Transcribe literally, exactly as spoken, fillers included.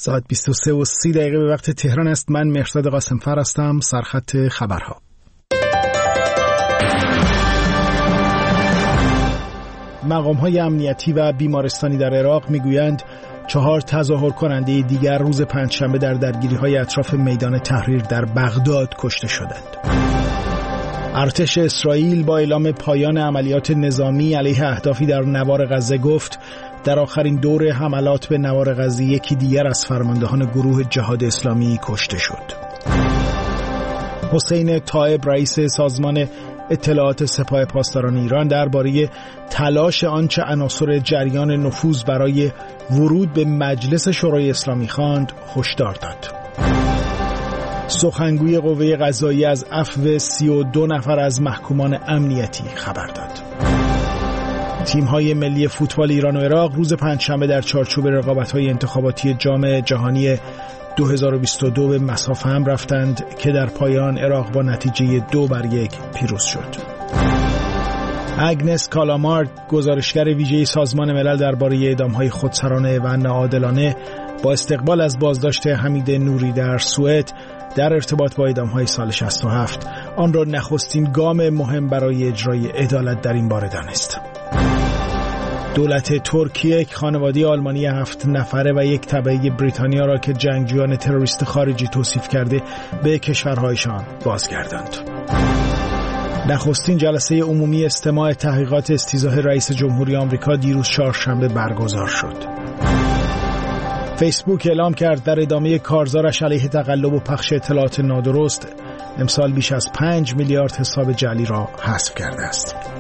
ساعت بیست و سه و سی دقیقه به وقت تهران است. من مهرداد قاسمفر هستم. سرخط خبرها. مقام‌های امنیتی و بیمارستانی در عراق میگویند چهار تظاهر کننده دیگر روز پنجشنبه در درگیری‌های اطراف میدان تحریر در بغداد کشته شدند. ارتش اسرائیل با اعلام پایان عملیات نظامی علیه اهدافی در نوار غزه گفت در آخرین دور حملات به نوار غزه یکی دیگر از فرماندهان گروه جهاد اسلامی کشته شد. حسین طایب رئیس سازمان اطلاعات سپاه پاسداران ایران درباره تلاش آنچه عناصر جریان نفوذ برای ورود به مجلس شورای اسلامی خواند هشدار داد. سخنگوی قوه قضاییه از عفو سی و دو نفر از محکومان امنیتی خبر داد. تیم‌های ملی فوتبال ایران و عراق روز پنجشنبه در چارچوب رقابت‌های انتخاباتی جام جهانی دو هزار و بیست و دو به مصاف هم رفتند که در پایان عراق با نتیجه دو بر یک پیروز شد. اگنس کالامارد، گزارشگر ویژه سازمان ملل درباره اعدام‌های خودسرانه و ناعادلانه، با استقبال از بازداشت حمید نوری در سوئد در ارتباط با اعدام‌های سال شصت و هفت آن را نخستین گام مهم برای اجرای عدالت در این باره دانست. دولت ترکیه خانواده آلمانی هفت نفره و یک تبعی بریتانیا را که جنگجویان تروریست خارجی توصیف کرده به کشورهایشان بازگرداند. نخستین جلسه عمومی استماع تحقیقات استیضاح رئیس جمهوری آمریکا دیروز چهارشنبه برگزار شد. فیسبوک اعلام کرد در ادامه کارزارش علیه تقلب و پخش اطلاعات نادرست امسال بیش از پنج میلیارد حساب جعلی را حذف کرده است.